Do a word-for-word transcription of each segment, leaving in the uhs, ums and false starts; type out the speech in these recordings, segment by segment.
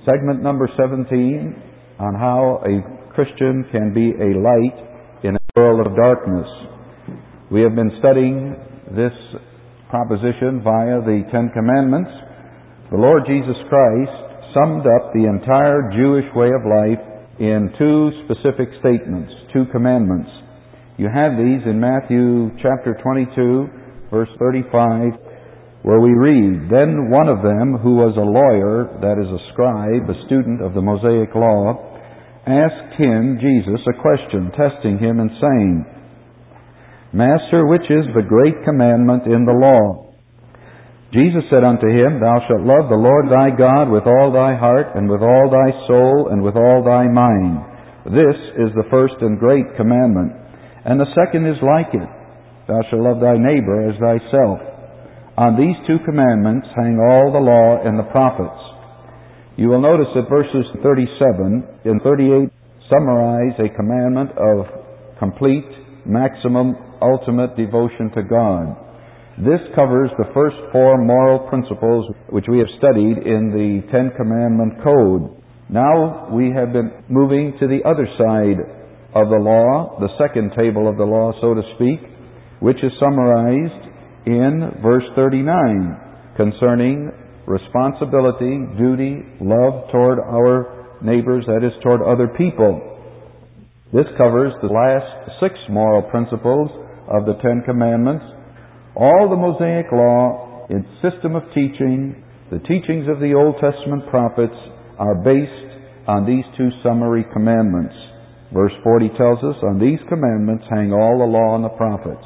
Segment number seventeen on how a Christian can be a light in a world of darkness. We have been studying this proposition via the Ten Commandments. The Lord Jesus Christ summed up the entire Jewish way of life in two specific statements, two commandments. You have these in Matthew chapter twenty-two, verse thirty-five, where we read, "Then one of them, who was a lawyer, that is a scribe, a student of the Mosaic law, asked him," Jesus, "a question, testing him and saying, 'Master, which is the great commandment in the law?' Jesus said unto him, 'Thou shalt love the Lord thy God with all thy heart, and with all thy soul, and with all thy mind. This is the first and great commandment. And the second is like it, Thou shalt love thy neighbor as thyself. On these two commandments hang all the law and the prophets.'" You will notice that verses thirty-seven and thirty-eight summarize a commandment of complete, maximum, ultimate devotion to God. This covers the first four moral principles which we have studied in the Ten Commandment Code. Now we have been moving to the other side of the law, the second table of the law, so to speak, which is summarized in verse thirty-nine, concerning responsibility, duty, love toward our neighbors, that is, toward other people. This covers the last six moral principles of the Ten Commandments. All the Mosaic law, its system of teaching, the teachings of the Old Testament prophets are based on these two summary commandments. Verse forty tells us, "On these commandments hang all the law and the prophets."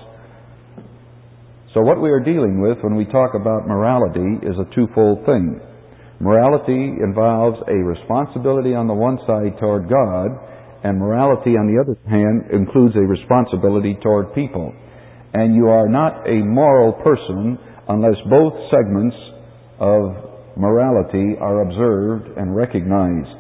So what we are dealing with when we talk about morality is a twofold thing. Morality involves a responsibility on the one side toward God, and morality on the other hand includes a responsibility toward people. And you are not a moral person unless both segments of morality are observed and recognized.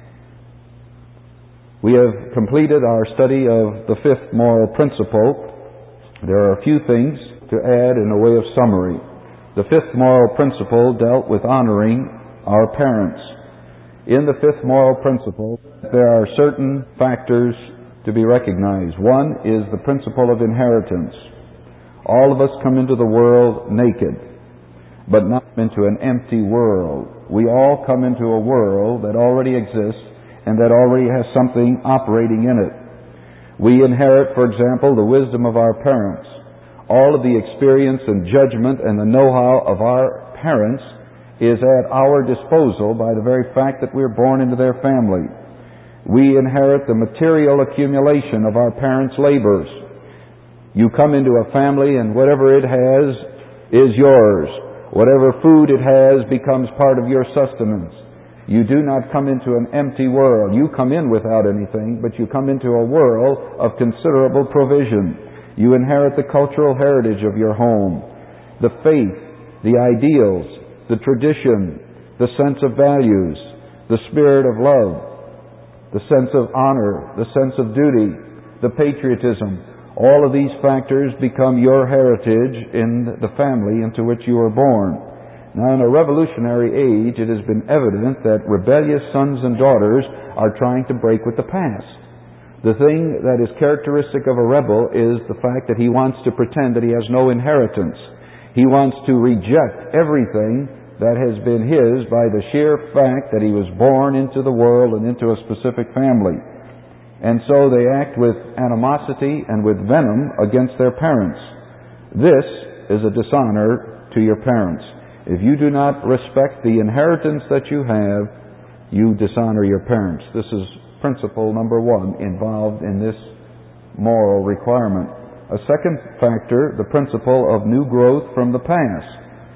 We have completed our study of the fifth moral principle. There are a few things to add in a way of summary. The fifth moral principle dealt with honoring our parents. In the fifth moral principle, there are certain factors to be recognized. One is the principle of inheritance. All of us come into the world naked, but not into an empty world. We all come into a world that already exists and that already has something operating in it. We inherit, for example, the wisdom of our parents. All of the experience and judgment and the know-how of our parents is at our disposal by the very fact that we're born into their family. We inherit the material accumulation of our parents' labors. You come into a family and whatever it has is yours. Whatever food it has becomes part of your sustenance. You do not come into an empty world. You come in without anything, but you come into a world of considerable provision. You inherit the cultural heritage of your home, the faith, the ideals, the tradition, the sense of values, the spirit of love, the sense of honor, the sense of duty, the patriotism. All of these factors become your heritage in the family into which you were born. Now, in a revolutionary age, it has been evident that rebellious sons and daughters are trying to break with the past. The thing that is characteristic of a rebel is the fact that he wants to pretend that he has no inheritance. He wants to reject everything that has been his by the sheer fact that he was born into the world and into a specific family. And so they act with animosity and with venom against their parents. This is a dishonor to your parents. If you do not respect the inheritance that you have, you dishonor your parents. This is principle number one involved in this moral requirement. A second factor, the principle of new growth from the past.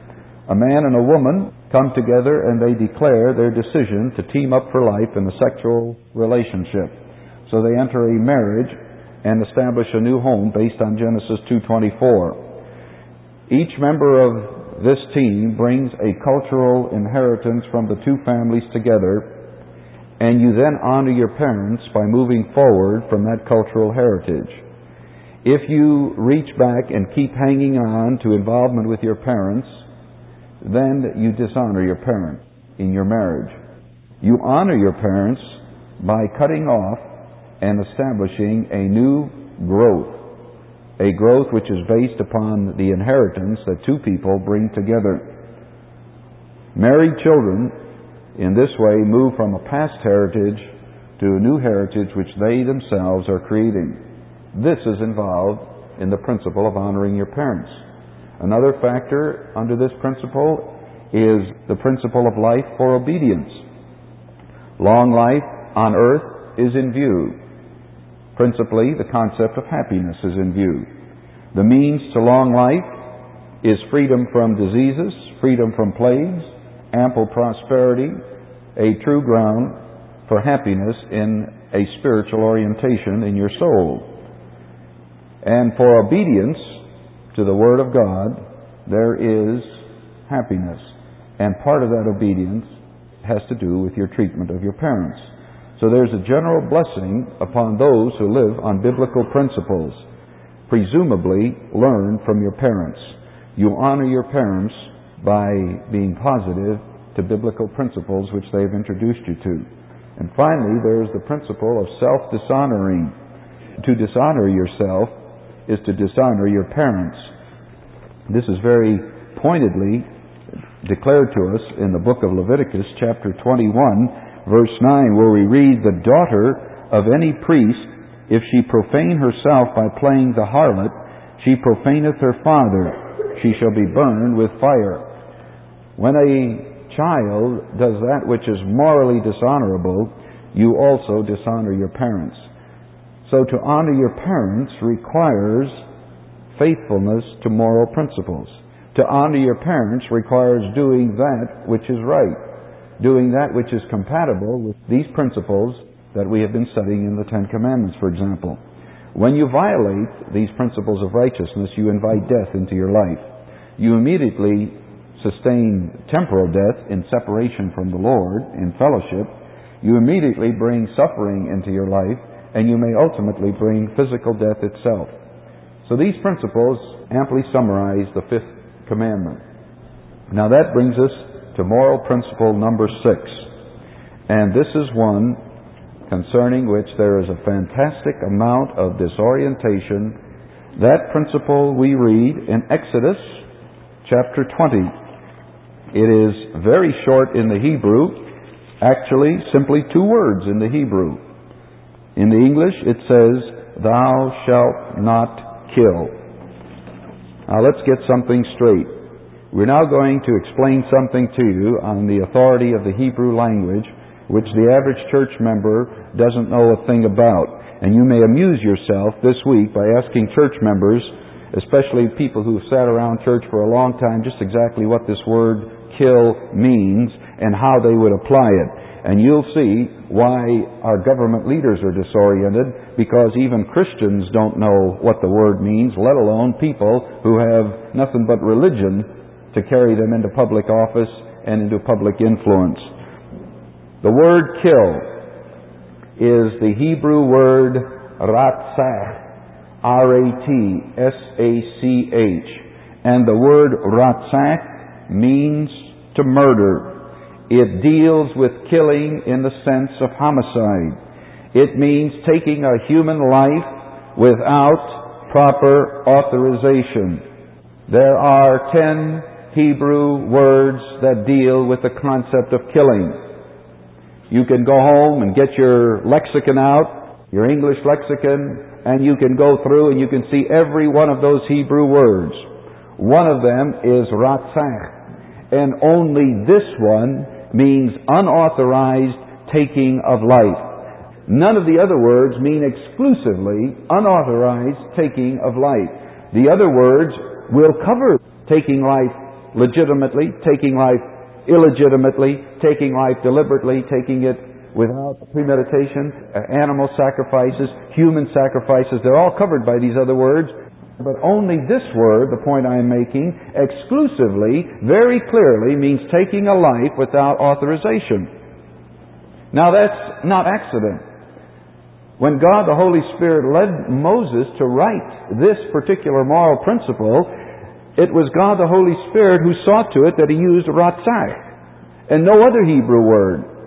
A man and a woman come together and they declare their decision to team up for life in a sexual relationship. So they enter a marriage and establish a new home based on Genesis two twenty-four. Each member of this team brings a cultural inheritance from the two families together, and you then honor your parents by moving forward from that cultural heritage. If you reach back and keep hanging on to involvement with your parents, then you dishonor your parents in your marriage. You honor your parents by cutting off and establishing a new growth, a growth which is based upon the inheritance that two people bring together. Married children, in this way, move from a past heritage to a new heritage which they themselves are creating. This is involved in the principle of honoring your parents. Another factor under this principle is the principle of life for obedience. Long life on earth is in view. Principally, the concept of happiness is in view. The means to long life is freedom from diseases, freedom from plagues, ample prosperity, a true ground for happiness in a spiritual orientation in your soul. And for obedience to the Word of God, there is happiness. And part of that obedience has to do with your treatment of your parents. So there's a general blessing upon those who live on biblical principles, presumably learned from your parents. You honor your parents by being positive to biblical principles which they've introduced you to. And finally, there's the principle of self-dishonoring. To dishonor yourself is to dishonor your parents. This is very pointedly declared to us in the book of Leviticus, chapter twenty-one, verse nine, where we read, "The daughter of any priest, if she profane herself by playing the harlot, she profaneth her father. She shall be burned with fire." When a child does that which is morally dishonorable, you also dishonor your parents. So to honor your parents requires faithfulness to moral principles. To honor your parents requires doing that which is right, doing that which is compatible with these principles that we have been studying in the Ten Commandments, for example. When you violate these principles of righteousness, you invite death into your life. You immediately sustain temporal death in separation from the Lord, in fellowship. You immediately bring suffering into your life, and you may ultimately bring physical death itself. So these principles amply summarize the fifth commandment. Now that brings us to moral principle number six. And this is one concerning which there is a fantastic amount of disorientation. That principle we read in Exodus chapter twenty. It is very short in the Hebrew, actually simply two words in the Hebrew. In the English it says, "Thou shalt not kill." Now let's get something straight. We're now going to explain something to you on the authority of the Hebrew language, which the average church member doesn't know a thing about. And you may amuse yourself this week by asking church members, especially people who've sat around church for a long time, just exactly what this word kill means and how they would apply it. And you'll see why our government leaders are disoriented, because even Christians don't know what the word means, let alone people who have nothing but religion to carry them into public office and into public influence. The word kill is the Hebrew word ratzach, R A T S A C H. And the word ratzach means to murder. It deals with killing in the sense of homicide. It means taking a human life without proper authorization. There are ten Hebrew words that deal with the concept of killing. You can go home and get your lexicon out, your English lexicon, and you can go through and you can see every one of those Hebrew words. One of them is ratzach, and only this one means unauthorized taking of life. None of the other words mean exclusively unauthorized taking of life. The other words will cover taking life legitimately, taking life illegitimately, taking life deliberately, taking it without premeditation, animal sacrifices, human sacrifices. They're all covered by these other words. But only this word, the point I'm making, exclusively, very clearly means taking a life without authorization. Now that's not accident. When God the Holy Spirit led Moses to write this particular moral principle, it was God the Holy Spirit who saw to it that he used ratzach and no other Hebrew word.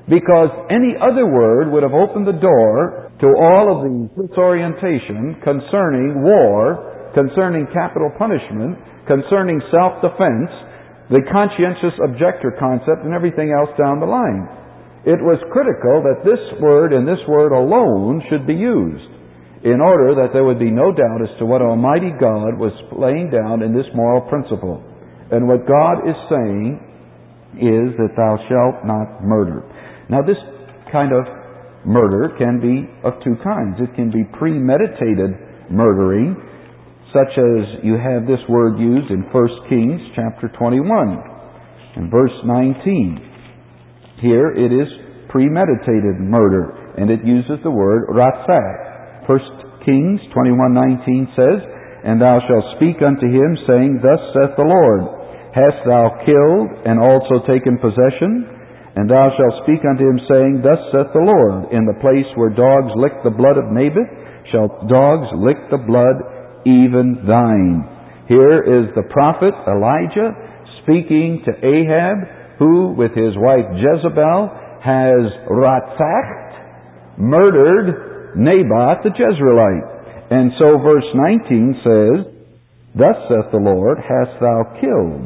because any other word would have opened the door to all of the disorientation concerning war, concerning capital punishment, concerning self-defense, the conscientious objector concept, and everything else down the line. It was critical that this word and this word alone should be used in order that there would be no doubt as to what Almighty God was laying down in this moral principle. And what God is saying is that thou shalt not murder. Now this kind of murder can be of two kinds. It can be premeditated murdering, such as you have this word used in First Kings chapter twenty-one and verse nineteen. Here it is premeditated murder, and it uses the word ratzach. First Kings twenty-one nineteen says, And thou shalt speak unto him, saying, Thus saith the Lord, Hast thou killed and also taken possession? And thou shalt speak unto him, saying, Thus saith the Lord, In the place where dogs lick the blood of Naboth, shall dogs lick the blood, even thine. Here is the prophet Elijah speaking to Ahab, who with his wife Jezebel has ratzached, murdered Naboth the Jezreelite. And so verse nineteen says, Thus saith the Lord, Hast thou killed?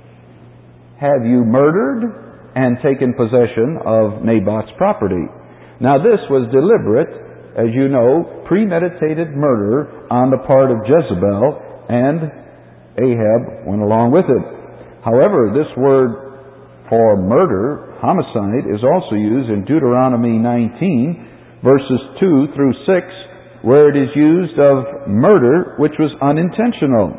Have you murdered and taken possession of Naboth's property? Now this was deliberate, as you know, premeditated murder on the part of Jezebel, and Ahab went along with it. However, this word for murder, homicide, is also used in Deuteronomy nineteen, verses two through six, where it is used of murder which was unintentional.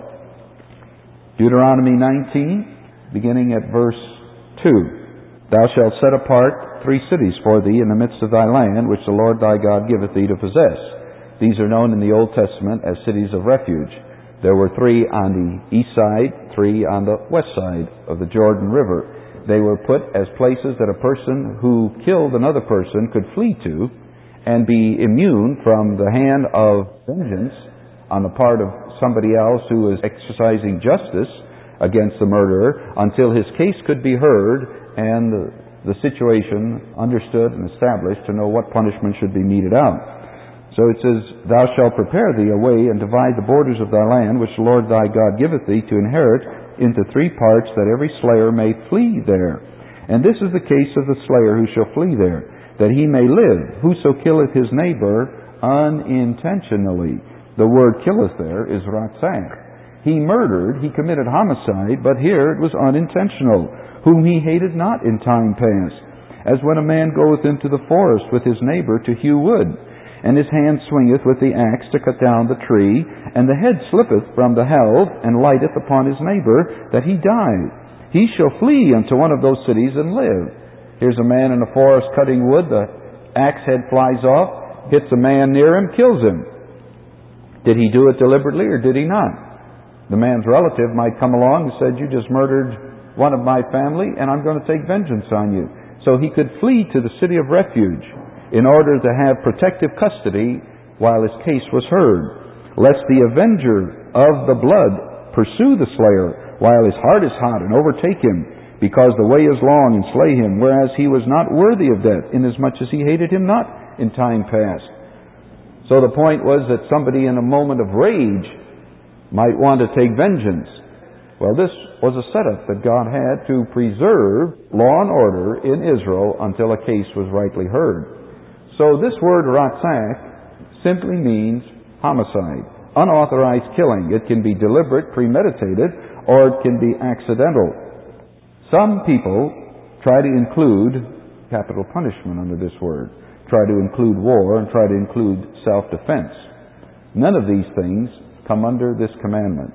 Deuteronomy nineteen, beginning at verse two. Thou shalt set apart three cities for thee in the midst of thy land, which the Lord thy God giveth thee to possess. These are known in the Old Testament as cities of refuge. There were three on the east side, three on the west side of the Jordan River. They were put as places that a person who killed another person could flee to and be immune from the hand of vengeance on the part of somebody else who is exercising justice against the murderer until his case could be heard and the, the situation understood and established to know what punishment should be meted out. So it says, Thou shalt prepare thee a way and divide the borders of thy land, which the Lord thy God giveth thee to inherit, into three parts, that every slayer may flee there. And this is the case of the slayer who shall flee there, that he may live. Whoso killeth his neighbor unintentionally. The word killeth there is ratzach. He murdered, he committed homicide, but here it was unintentional, whom he hated not in time past, as when a man goeth into the forest with his neighbor to hew wood, and his hand swingeth with the axe to cut down the tree, and the head slippeth from the helve, and lighteth upon his neighbor, that he die. He shall flee unto one of those cities and live. Here's a man in the forest cutting wood, the axe head flies off, hits a man near him, kills him. Did he do it deliberately or did he not? The man's relative might come along and said, You just murdered one of my family, and I'm going to take vengeance on you. So he could flee to the city of refuge in order to have protective custody while his case was heard, lest the avenger of the blood pursue the slayer while his heart is hot and overtake him, because the way is long, and slay him, whereas he was not worthy of death, inasmuch as he hated him not in time past. So the point was that somebody in a moment of rage might want to take vengeance. Well, this was a setup that God had to preserve law and order in Israel until a case was rightly heard. So this word ratzach simply means homicide, unauthorized killing. It can be deliberate, premeditated, or it can be accidental. Some people try to include capital punishment under this word, try to include war, and try to include self-defense. None of these things come under this commandment.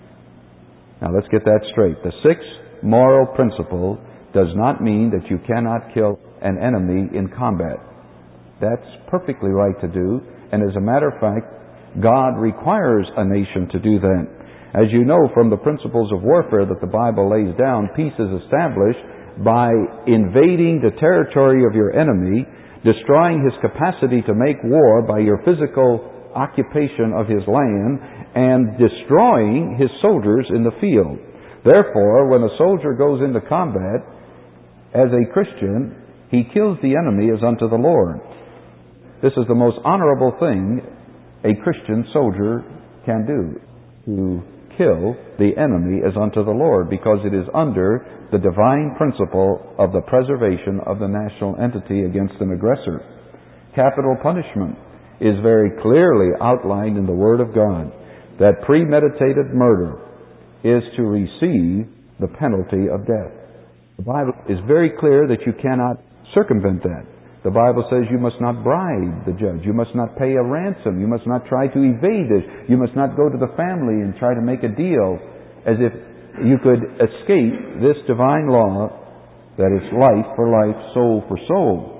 Now let's get that straight. The sixth moral principle does not mean that you cannot kill an enemy in combat. That's perfectly right to do, and as a matter of fact, God requires a nation to do that. As you know from the principles of warfare that the Bible lays down, peace is established by invading the territory of your enemy, destroying his capacity to make war by your physical occupation of his land, and destroying his soldiers in the field. Therefore, when a soldier goes into combat, as a Christian, he He kills the enemy as unto the Lord. This is the most honorable thing a Christian soldier can do, to kill the enemy as unto the Lord, because it is under the divine principle of the preservation of the national entity against an aggressor. Capital punishment is very clearly outlined in the Word of God, that premeditated murder is to receive the penalty of death. The Bible is very clear that you cannot circumvent that. The Bible says you must not bribe the judge. You must not pay a ransom. You must not try to evade this. You must not go to the family and try to make a deal as if you could escape this divine law that is life for life, soul for soul.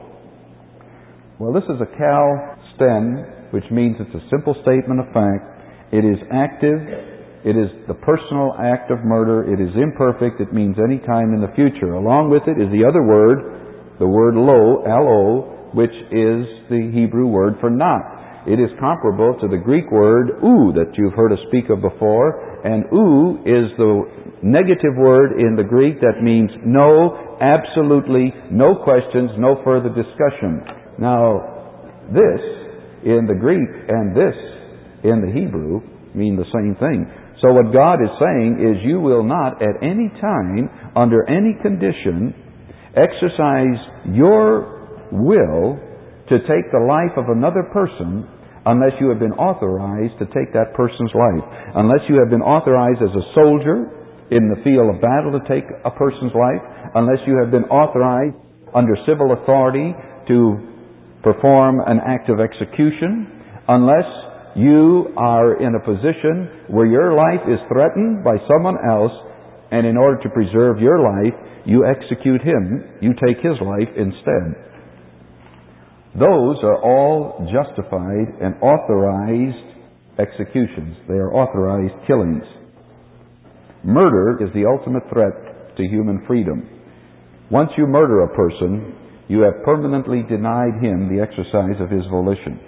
Well, this is a cal stem, which means it's a simple statement of fact. It is active. It is the personal act of murder. It is imperfect. It means any time in the future. Along with it is the other word, the word lo, L O, which is the Hebrew word for not. It is comparable to the Greek word ou that you've heard us speak of before, and ou is the negative word in the Greek that means no, absolutely, no questions, no further discussion. Now, this in the Greek and this in the Hebrew mean the same thing. So what God is saying is you will not at any time, under any condition, exercise your will to take the life of another person unless you have been authorized to take that person's life. Unless you have been authorized as a soldier in the field of battle to take a person's life. Unless you have been authorized under civil authority to perform an act of execution. Unless you are in a position where your life is threatened by someone else, and in order to preserve your life, you execute him, you take his life instead. Those are all justified and authorized executions. They are authorized killings. Murder is the ultimate threat to human freedom. Once you murder a person, you have permanently denied him the exercise of his volition.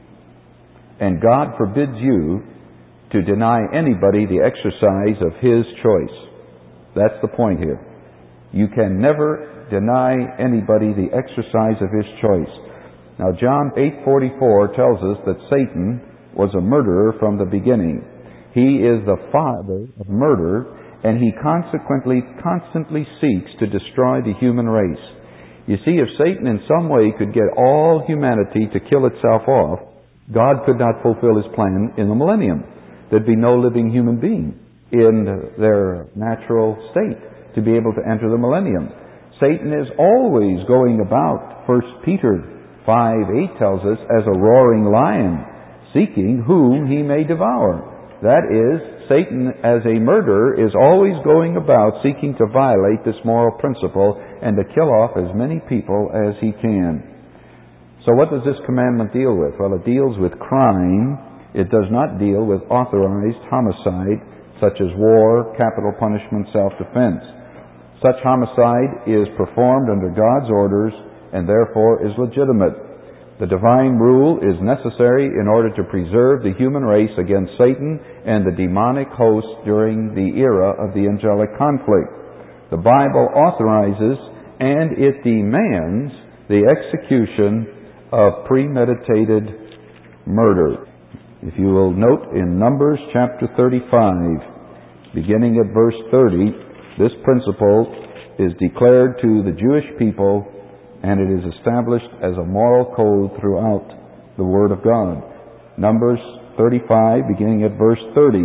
And God forbids you to deny anybody the exercise of his choice. That's the point here. You can never deny anybody the exercise of his choice. Now, John eight forty-four tells us that Satan was a murderer from the beginning. He is the father of murder, and he consequently constantly seeks to destroy the human race. You see, if Satan in some way could get all humanity to kill itself off, God could not fulfill his plan in the millennium. There'd be no living human being in their natural state to be able to enter the millennium. Satan is always going about, First Peter five eight tells us, as a roaring lion, seeking whom he may devour. That is, Satan as a murderer is always going about seeking to violate this moral principle and to kill off as many people as he can. So what does this commandment deal with? Well, it deals with crime. It does not deal with authorized homicide, such as war, capital punishment, self-defense. Such homicide is performed under God's orders and therefore is legitimate. The divine rule is necessary in order to preserve the human race against Satan and the demonic host during the era of the angelic conflict. The Bible authorizes and it demands the execution of premeditated murder. If you will note in Numbers chapter thirty-five, beginning at verse thirty, this principle is declared to the Jewish people, and it is established as a moral code throughout the Word of God. Numbers thirty-five, beginning at verse thirty,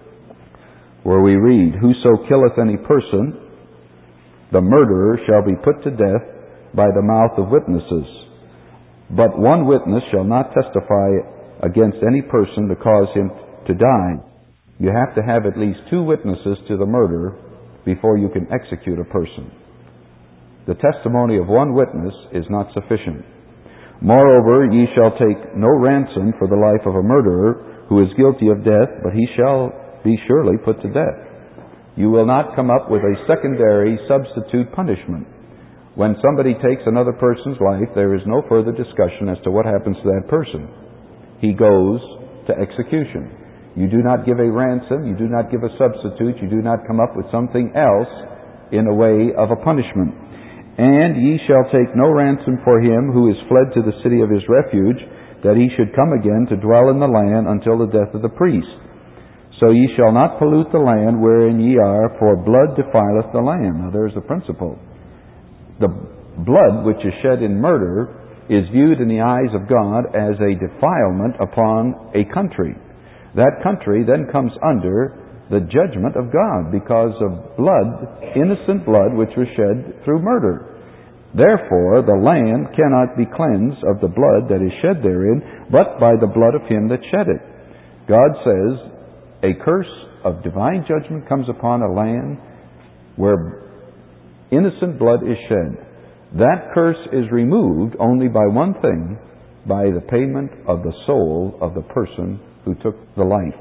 where we read, "Whoso killeth any person, the murderer shall be put to death by the mouth of witnesses. But one witness shall not testify against any person to cause him to die." You have to have at least two witnesses to the murder before you can execute a person. The testimony of one witness is not sufficient. "Moreover, ye shall take no ransom for the life of a murderer who is guilty of death, but he shall be surely put to death." You will not come up with a secondary substitute punishment. When somebody takes another person's life, there is no further discussion as to what happens to that person. He goes to execution. You do not give a ransom, you do not give a substitute, you do not come up with something else in a way of a punishment. And ye shall take no ransom for him who is fled to the city of his refuge, that he should come again to dwell in the land until the death of the priest. So ye shall not pollute the land wherein ye are, for blood defileth the land. Now there's the principle. The blood which is shed in murder is viewed in the eyes of God as a defilement upon a country. That country then comes under the judgment of God because of blood, innocent blood, which was shed through murder. Therefore, the land cannot be cleansed of the blood that is shed therein, but by the blood of him that shed it. God says a curse of divine judgment comes upon a land where innocent blood is shed. That curse is removed only by one thing, by the payment of the soul of the person who took the life.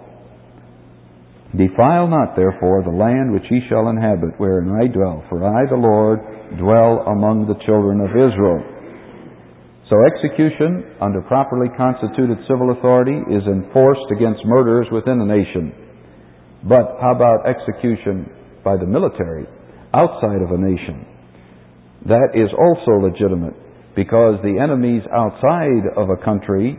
Defile not, therefore, the land which ye shall inhabit, wherein I dwell, for I, the Lord, dwell among the children of Israel. So execution under properly constituted civil authority is enforced against murderers within a nation. But how about execution by the military outside of a nation? That is also legitimate, because the enemies outside of a country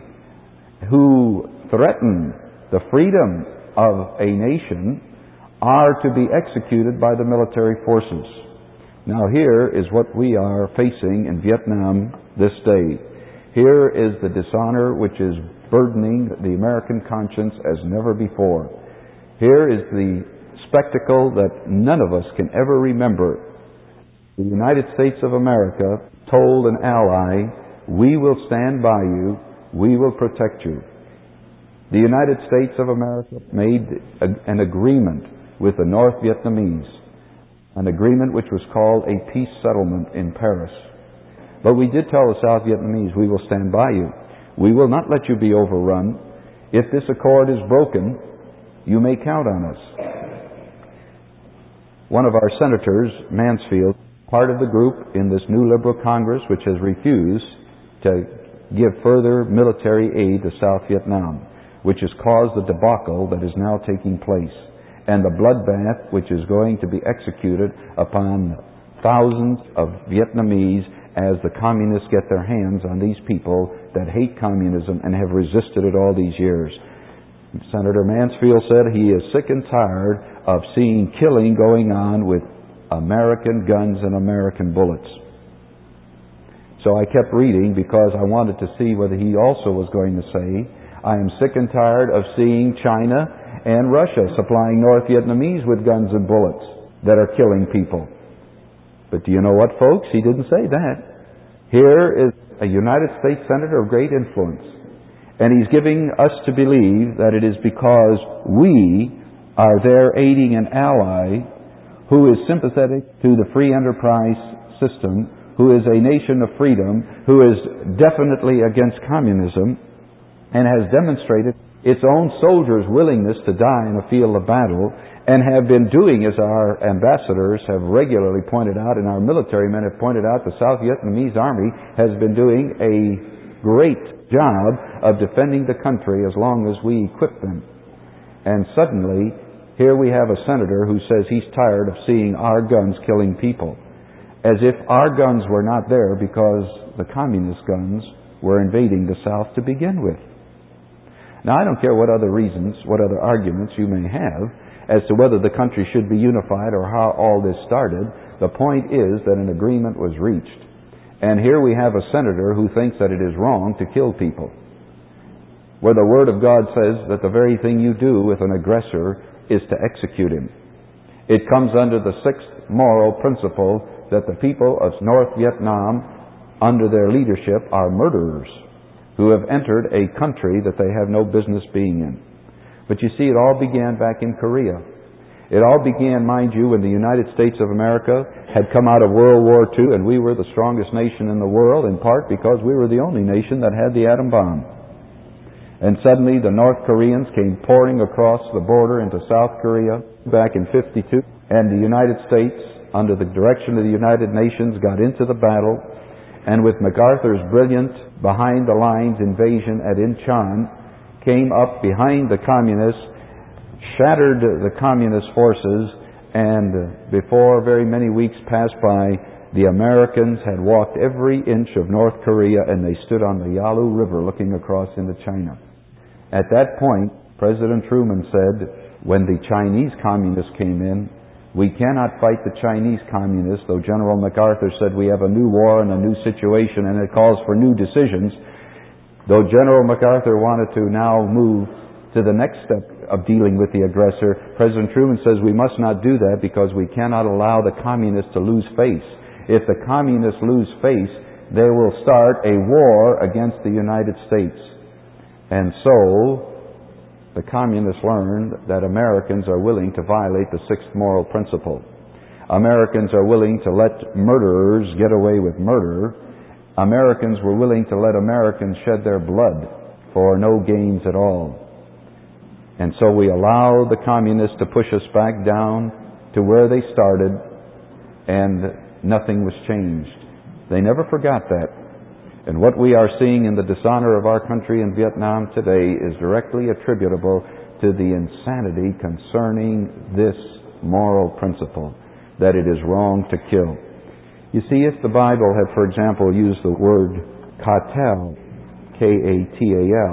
who threaten the freedom of a nation are to be executed by the military forces. Now here is what we are facing in Vietnam this day. Here is the dishonor which is burdening the American conscience as never before. Here is the spectacle that none of us can ever remember. The United States of America told an ally, "We will stand by you, we will protect you." The United States of America made a, an agreement with the North Vietnamese, an agreement which was called a peace settlement in Paris. But we did tell the South Vietnamese, we will stand by you. We will not let you be overrun. If this accord is broken, you may count on us. One of our senators, Mansfield, part of the group in this new liberal Congress which has refused to give further military aid to South Vietnam, which has caused the debacle that is now taking place, and the bloodbath which is going to be executed upon thousands of Vietnamese as the communists get their hands on these people that hate communism and have resisted it all these years. Senator Mansfield said he is sick and tired of seeing killing going on with American guns and American bullets. So I kept reading because I wanted to see whether he also was going to say, I am sick and tired of seeing China and Russia supplying North Vietnamese with guns and bullets that are killing people. But do you know what, folks? He didn't say that. Here is a United States Senator of great influence, and he's giving us to believe that it is because we are there aiding an ally who is sympathetic to the free enterprise system, who is a nation of freedom, who is definitely against communism, and has demonstrated its own soldiers' willingness to die in a field of battle, and have been doing, as our ambassadors have regularly pointed out, and our military men have pointed out, the South Vietnamese Army has been doing a great job of defending the country as long as we equip them. And suddenly, here we have a senator who says he's tired of seeing our guns killing people, as if our guns were not there because the communist guns were invading the South to begin with. Now, I don't care what other reasons, what other arguments you may have as to whether the country should be unified or how all this started. The point is that an agreement was reached. And here we have a senator who thinks that it is wrong to kill people, where the Word of God says that the very thing you do with an aggressor is to execute him. It comes under the sixth moral principle that the people of North Vietnam, under their leadership, are murderers who have entered a country that they have no business being in. But you see, it all began back in Korea. It all began, mind you, when the United States of America had come out of World War Two, and we were the strongest nation in the world, in part because we were the only nation that had the atom bomb. And suddenly the North Koreans came pouring across the border into South Korea back in fifty-two, and the United States, under the direction of the United Nations, got into the battle, and with MacArthur's brilliant behind-the-lines invasion at Incheon, came up behind the communists, shattered the communist forces, and before very many weeks passed by, The Americans had walked every inch of North Korea, and they stood on the Yalu River looking across into China. At that point, President Truman said, when the Chinese communists came in, we cannot fight the Chinese communists, though General MacArthur said we have a new war and a new situation and it calls for new decisions. Though General MacArthur wanted to now move to the next step of dealing with the aggressor, President Truman says we must not do that because we cannot allow the communists to lose face. If the communists lose face, they will start a war against the United States. And so, the communists learned that Americans are willing to violate the sixth moral principle. Americans are willing to let murderers get away with murder. Americans were willing to let Americans shed their blood for no gains at all. And so we allowed the communists to push us back down to where they started, and nothing was changed. They never forgot that. And what we are seeing in the dishonor of our country in Vietnam today is directly attributable to the insanity concerning this moral principle, that it is wrong to kill. You see, if the Bible had, for example, used the word katel, K A T A L,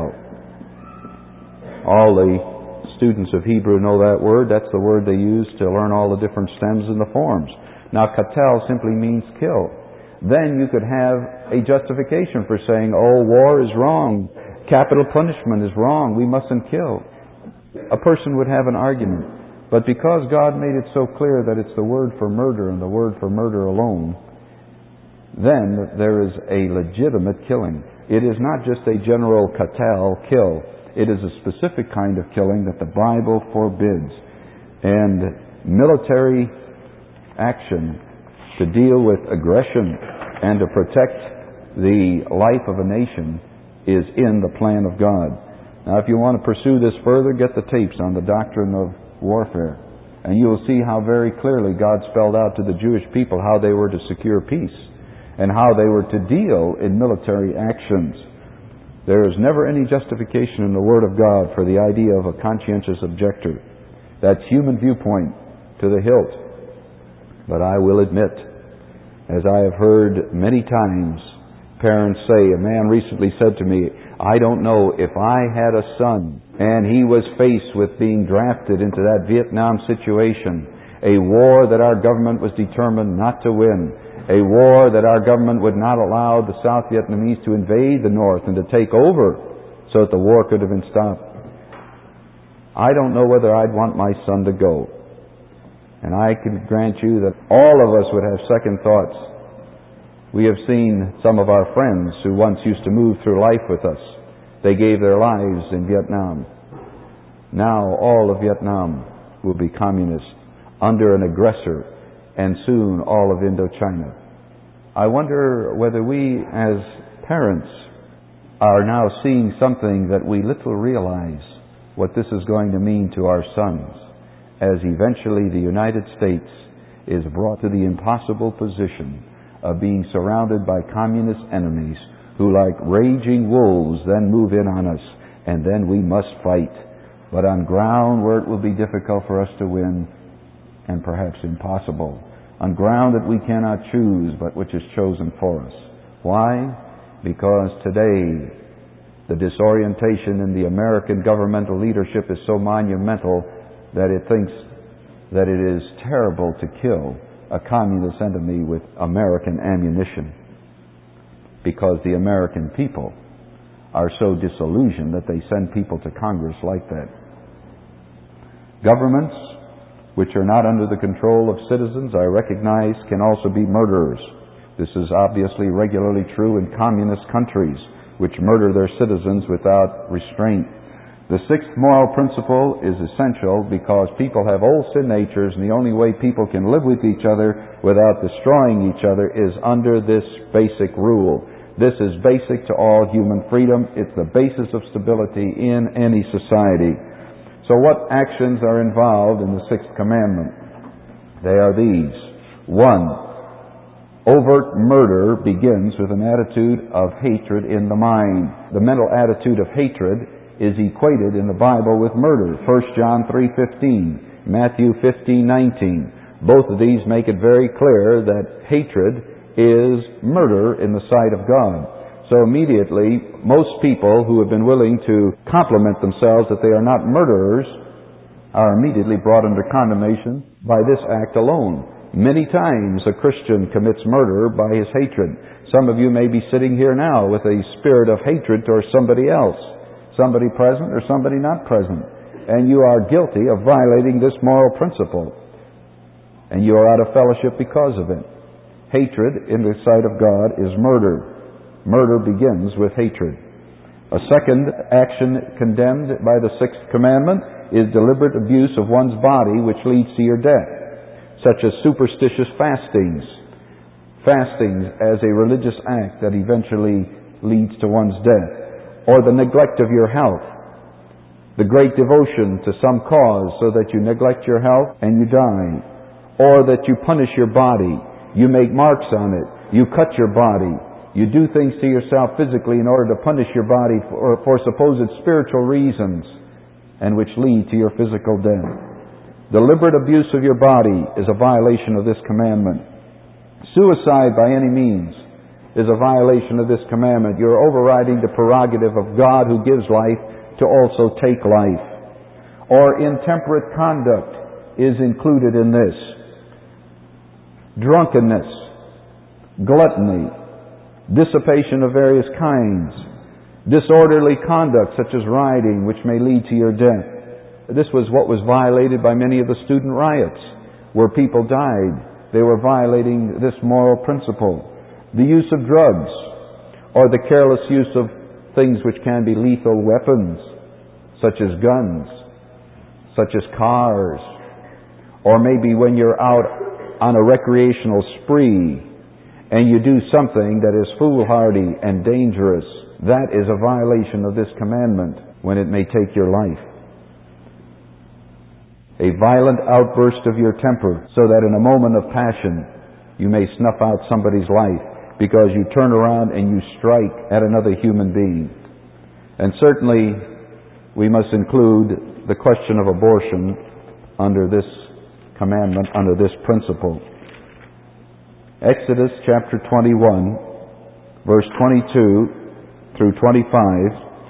all the students of Hebrew know that word. That's the word they use to learn all the different stems and the forms. Now, katel simply means kill. Then you could have a justification for saying, oh, war is wrong, capital punishment is wrong, we mustn't kill. A person would have an argument. But because God made it so clear that it's the word for murder and the word for murder alone, then there is a legitimate killing. It is not just a general katel, kill. It is a specific kind of killing that the Bible forbids. And military action to deal with aggression and to protect the life of a nation is in the plan of God. Now, if you want to pursue this further, get the tapes on the doctrine of warfare, and you will see how very clearly God spelled out to the Jewish people how they were to secure peace and how they were to deal in military actions. There is never any justification in the Word of God for the idea of a conscientious objector. That's human viewpoint to the hilt. But I will admit, as I have heard many times parents say, a man recently said to me, I don't know if I had a son and he was faced with being drafted into that Vietnam situation, a war that our government was determined not to win, a war that our government would not allow the South Vietnamese to invade the North and to take over so that the war could have been stopped. I don't know whether I'd want my son to go. And I can grant you that all of us would have second thoughts. We have seen some of our friends who once used to move through life with us. They gave their lives in Vietnam. Now all of Vietnam will be communist under an aggressor, and soon all of Indochina. I wonder whether we as parents are now seeing something that we little realize what this is going to mean to our sons, as eventually the United States is brought to the impossible position of being surrounded by communist enemies who, like raging wolves, then move in on us, and then we must fight. But on ground where it will be difficult for us to win, and perhaps impossible, on ground that we cannot choose, but which is chosen for us. Why? Because today the disorientation in the American governmental leadership is so monumental that it thinks that it is terrible to kill a communist enemy with American ammunition, because the American people are so disillusioned that they send people to Congress like that. Governments which are not under the control of citizens, I recognize, can also be murderers. This is obviously regularly true in communist countries, which murder their citizens without restraint. The sixth moral principle is essential because people have old sin natures, and the only way people can live with each other without destroying each other is under this basic rule. This is basic to all human freedom. It's the basis of stability in any society. So what actions are involved in the sixth commandment? They are these. One, overt murder begins with an attitude of hatred in the mind. The mental attitude of hatred is equated in the Bible with murder. First John three fifteen, Matthew fifteen nineteen, Both of these make it very clear that hatred is murder in the sight of God. So immediately, most people who have been willing to compliment themselves that they are not murderers are immediately brought under condemnation by this act alone. Many times a Christian commits murder by his hatred. Some of you may be sitting here now with a spirit of hatred towards somebody else, somebody present or somebody not present, and you are guilty of violating this moral principle, and you are out of fellowship because of it. Hatred in the sight of God is murder. Murder begins with hatred. A second action condemned by the sixth commandment is deliberate abuse of one's body, which leads to your death, such as superstitious fastings. Fastings as a religious act that eventually leads to one's death. Or the neglect of your health. The great devotion to some cause so that you neglect your health and you die. Or that you punish your body. You make marks on it. You cut your body. You do things to yourself physically in order to punish your body for, for supposed spiritual reasons, and which lead to your physical death. Deliberate abuse of your body is a violation of this commandment. Suicide by any means is a violation of this commandment. You're overriding the prerogative of God who gives life to also take life. Or intemperate conduct is included in this. Drunkenness, gluttony, dissipation of various kinds, disorderly conduct such as rioting, which may lead to your death. This was what was violated by many of the student riots, where people died. They were violating this moral principle. The use of drugs, or the careless use of things which can be lethal weapons, such as guns, such as cars, or maybe when you're out on a recreational spree, and you do something that is foolhardy and dangerous, that is a violation of this commandment when it may take your life. A violent outburst of your temper, so that in a moment of passion you may snuff out somebody's life because you turn around and you strike at another human being. And certainly we must include the question of abortion under this commandment, under this principle. Exodus chapter twenty-one, verse twenty-two through twenty-five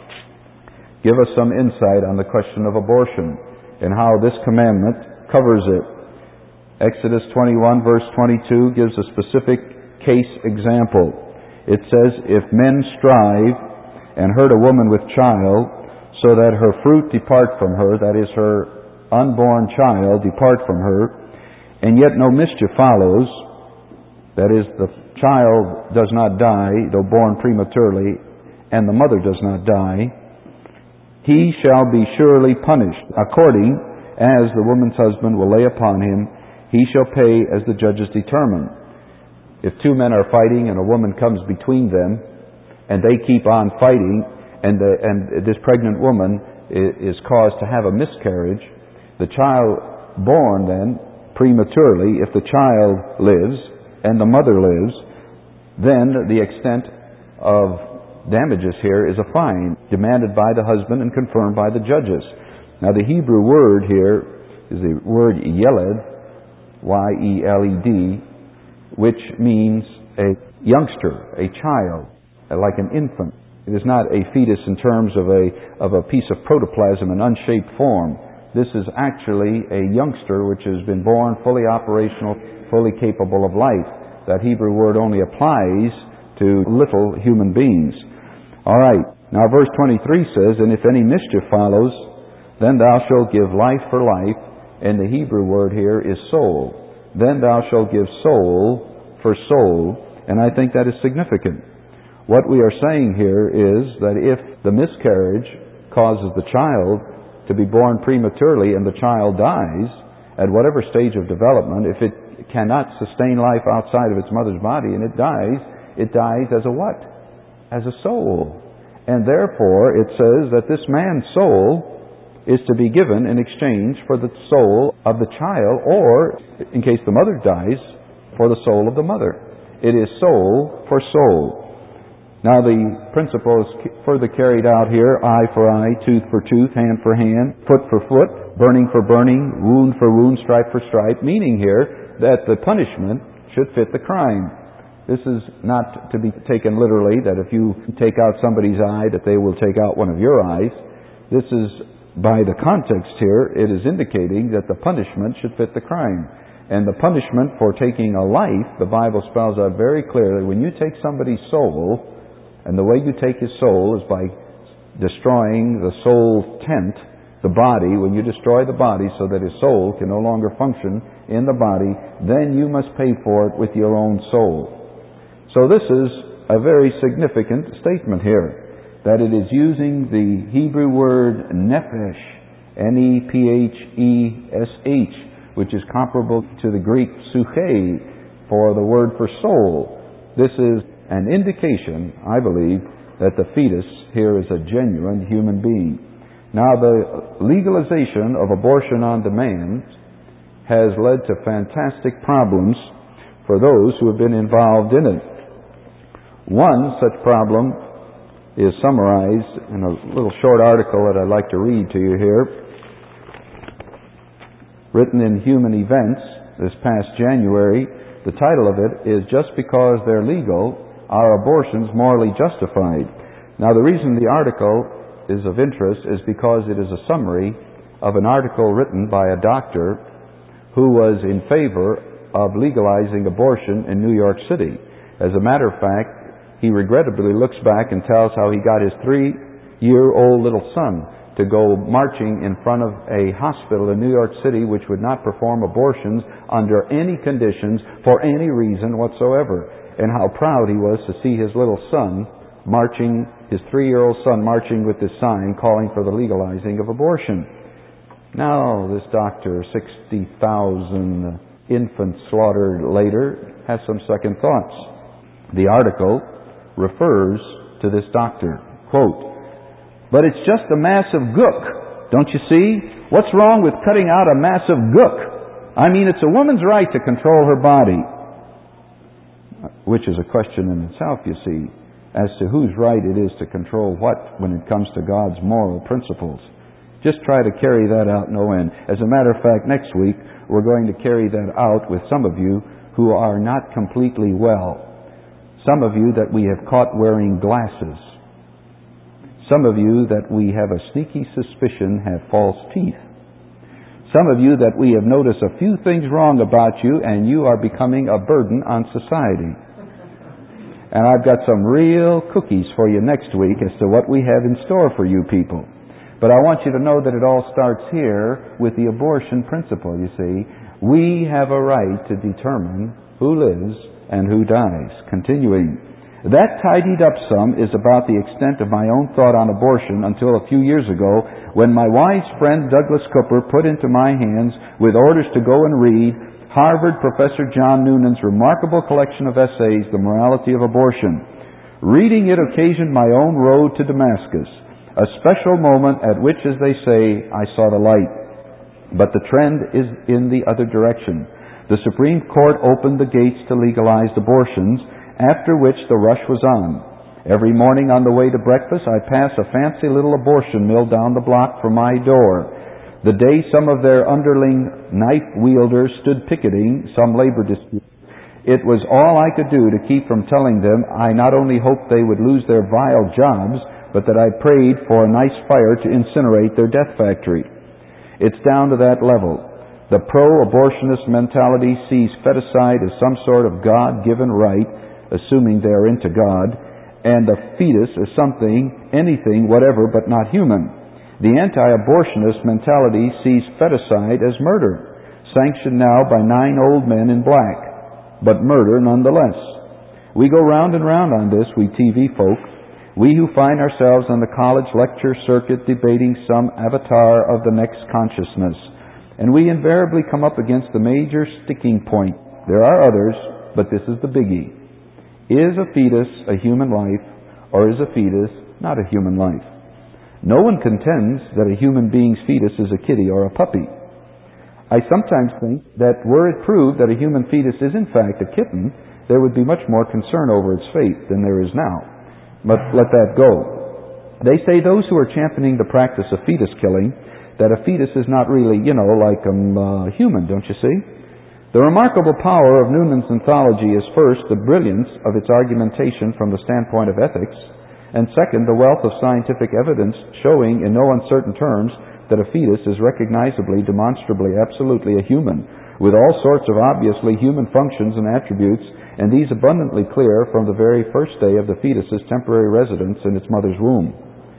give us some insight on the question of abortion and how this commandment covers it. Exodus twenty-one, verse twenty-two gives a specific case example. It says, "If men strive and hurt a woman with child, so that her fruit depart from her," that is, her unborn child depart from her, "and yet no mischief follows," that is, the child does not die, though born prematurely, and the mother does not die, "he shall be surely punished, according as the woman's husband will lay upon him. He shall pay as the judges determine." If two men are fighting and a woman comes between them, and they keep on fighting, and, the, and this pregnant woman is caused to have a miscarriage, the child born then prematurely, if the child lives, and the mother lives, then the extent of damages here is a fine demanded by the husband and confirmed by the judges. Now the Hebrew word here is the word yeled, Y E L E D, which means a youngster, a child, like an infant. It is not a fetus in terms of a, of a piece of protoplasm in unshaped form. This is actually a youngster which has been born fully operational, fully capable of life. That Hebrew word only applies to little human beings. All right. Now verse twenty-three says, "And if any mischief follows, then thou shalt give life for life," and the Hebrew word here is soul. "Then thou shalt give soul for soul," and I think that is significant. What we are saying here is that if the miscarriage causes the child to be born prematurely and the child dies, at whatever stage of development, if it cannot sustain life outside of its mother's body and it dies, it dies as a what? As a soul. And therefore it says that this man's soul is to be given in exchange for the soul of the child, or, in case the mother dies, for the soul of the mother. It is soul for soul. Now the principle is further carried out here: eye for eye, tooth for tooth, hand for hand, foot for foot, burning for burning, wound for wound, stripe for stripe, meaning here that the punishment should fit the crime. This is not to be taken literally, that if you take out somebody's eye, that they will take out one of your eyes. This is, by the context here, it is indicating that the punishment should fit the crime. And the punishment for taking a life, the Bible spells out very clearly, when you take somebody's soul, and the way you take his soul is by destroying the soul tent, the body. When you destroy the body so that his soul can no longer function in the body, then you must pay for it with your own soul. So this is a very significant statement here, that it is using the Hebrew word nephesh, N E P H E S H, which is comparable to the Greek psyche for the word for soul. This is an indication, I believe, that the fetus here is a genuine human being. Now, the legalization of abortion on demand has led to fantastic problems for those who have been involved in it. One such problem is summarized in a little short article that I'd like to read to you here, written in Human Events this past January. The title of it is "Just Because They're Legal, Are Abortions Morally Justified?" Now, the reason the article is of interest is because it is a summary of an article written by a doctor who was in favor of legalizing abortion in New York City. As a matter of fact, he regrettably looks back and tells how he got his three-year-old little son to go marching in front of a hospital in New York City which would not perform abortions under any conditions for any reason whatsoever, and how proud he was to see his little son marching, his three-year-old son marching with this sign calling for the legalizing of abortion. Now, this doctor, sixty thousand infants slaughtered later, has some second thoughts. The article refers to this doctor, quote, "But it's just a massive gook, don't you see? What's wrong with cutting out a massive gook? I mean, it's a woman's right to control her body." Which is a question in itself, you see, as to whose right it is to control what when it comes to God's moral principles. Just try to carry that out no end. As a matter of fact, next week we're going to carry that out with some of you who are not completely well. Some of you that we have caught wearing glasses. Some of you that we have a sneaky suspicion have false teeth. Some of you that we have noticed a few things wrong about you, and you are becoming a burden on society. And I've got some real cookies for you next week as to what we have in store for you people. But I want you to know that it all starts here with the abortion principle, you see. We have a right to determine who lives and who dies. Continuing. That tidied up sum is about the extent of my own thought on abortion until a few years ago, when my wise friend Douglas Cooper put into my hands, with orders to go and read, Harvard Professor John Noonan's remarkable collection of essays, The Morality of Abortion. Reading it occasioned my own road to Damascus, a special moment at which, as they say, I saw the light. But the trend is in the other direction. The Supreme Court opened the gates to legalized abortions, after which the rush was on. Every morning on the way to breakfast, I pass a fancy little abortion mill down the block from my door. The day some of their underling knife-wielders stood picketing some labor dispute, it was all I could do to keep from telling them I not only hoped they would lose their vile jobs, but that I prayed for a nice fire to incinerate their death factory. It's down to that level. The pro-abortionist mentality sees feticide as some sort of God-given right, assuming they are into God, and the fetus as something, anything, whatever, but not human. The anti-abortionist mentality sees feticide as murder, sanctioned now by nine old men in black, but murder nonetheless. We go round and round on this, we T V folk, we who find ourselves on the college lecture circuit debating some avatar of the next consciousness, and we invariably come up against the major sticking point. There are others, but this is the biggie. Is a fetus a human life, or is a fetus not a human life? No one contends that a human being's fetus is a kitty or a puppy. I sometimes think that were it proved that a human fetus is in fact a kitten, there would be much more concern over its fate than there is now. But let that go. They say those who are championing the practice of fetus killing, that a fetus is not really, you know, like a um, uh, human, don't you see? The remarkable power of Newman's anthology is first, the brilliance of its argumentation from the standpoint of ethics, and second, the wealth of scientific evidence showing in no uncertain terms that a fetus is recognizably, demonstrably, absolutely a human, with all sorts of obviously human functions and attributes, and these abundantly clear from the very first day of the fetus's temporary residence in its mother's womb.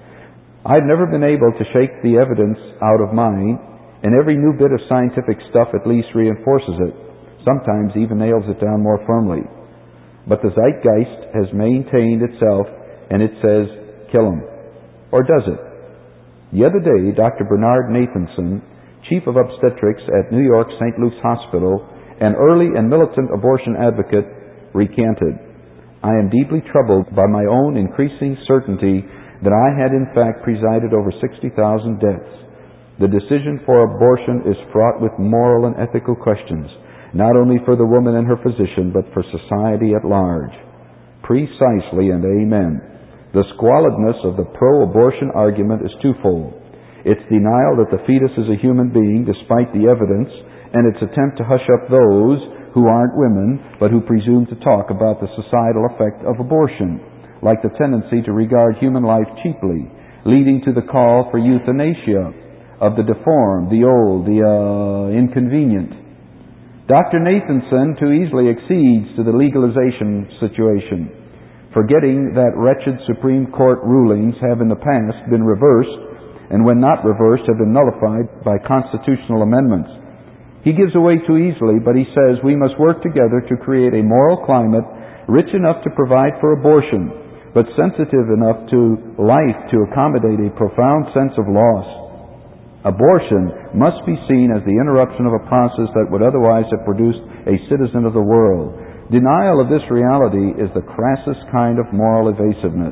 I've never been able to shake the evidence out of mind, and every new bit of scientific stuff at least reinforces it, sometimes even nails it down more firmly. But the zeitgeist has maintained itself, and it says, kill 'em. Or does it? The other day, Doctor Bernard Nathanson, Chief of Obstetrics at New York Saint Luke's Hospital, an early and militant abortion advocate, recanted, I am deeply troubled by my own increasing certainty that I had in fact presided over sixty thousand deaths. The decision for abortion is fraught with moral and ethical questions, not only for the woman and her physician, but for society at large. Precisely, and amen. The squalidness of the pro-abortion argument is twofold. Its denial that the fetus is a human being despite the evidence, and its attempt to hush up those who aren't women, but who presume to talk about the societal effect of abortion, like the tendency to regard human life cheaply, leading to the call for euthanasia of the deformed, the old, the uh, inconvenient. Doctor Nathanson too easily accedes to the legalization situation, forgetting that wretched Supreme Court rulings have in the past been reversed, and when not reversed have been nullified by constitutional amendments. He gives away too easily, but he says we must work together to create a moral climate rich enough to provide for abortion, but sensitive enough to life to accommodate a profound sense of loss. Abortion must be seen as the interruption of a process that would otherwise have produced a citizen of the world. Denial of this reality is the crassest kind of moral evasiveness.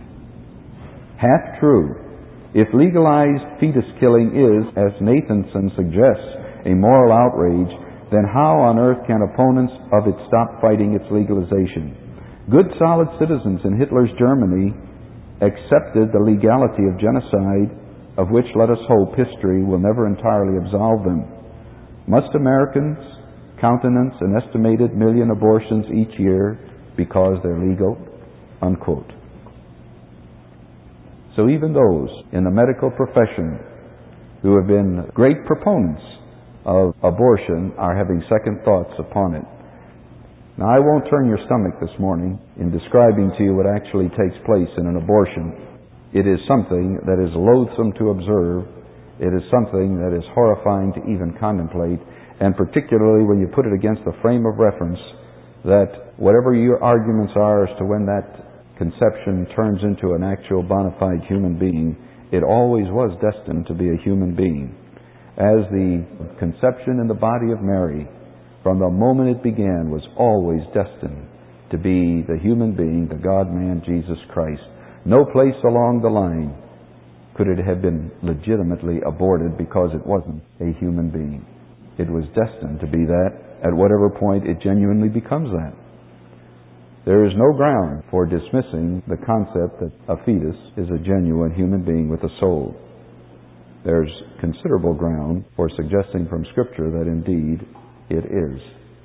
Half true. If legalized fetus killing is, as Nathanson suggests, a moral outrage, then how on earth can opponents of it stop fighting its legalization? Good solid citizens in Hitler's Germany accepted the legality of genocide, of which, let us hope, history will never entirely absolve them. Must Americans countenance an estimated million abortions each year because they're legal? Unquote. So even those in the medical profession who have been great proponents of abortion are having second thoughts upon it. Now, I won't turn your stomach this morning in describing to you what actually takes place in an abortion. It is something that is loathsome to observe. It is something that is horrifying to even contemplate, and particularly when you put it against the frame of reference that whatever your arguments are as to when that conception turns into an actual bona fide human being, it always was destined to be a human being. As the conception in the body of Mary, from the moment it began, was always destined to be the human being, the God-man, Jesus Christ. No place along the line could it have been legitimately aborted because it wasn't a human being. It was destined to be that at whatever point it genuinely becomes that. There is no ground for dismissing the concept that a fetus is a genuine human being with a soul. There's considerable ground for suggesting from Scripture that indeed it is.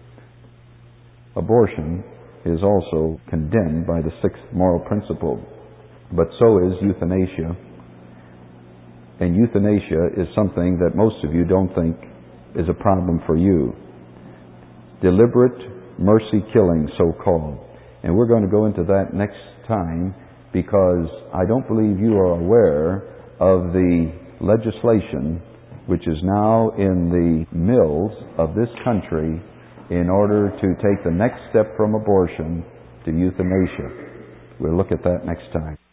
Abortion is also condemned by the sixth moral principle, but so is euthanasia. And euthanasia is something that most of you don't think is a problem for you. Deliberate mercy killing, so-called. And we're going to go into that next time, because I don't believe you are aware of the legislation which is now in the mills of this country in order to take the next step from abortion to euthanasia. We'll look at that next time.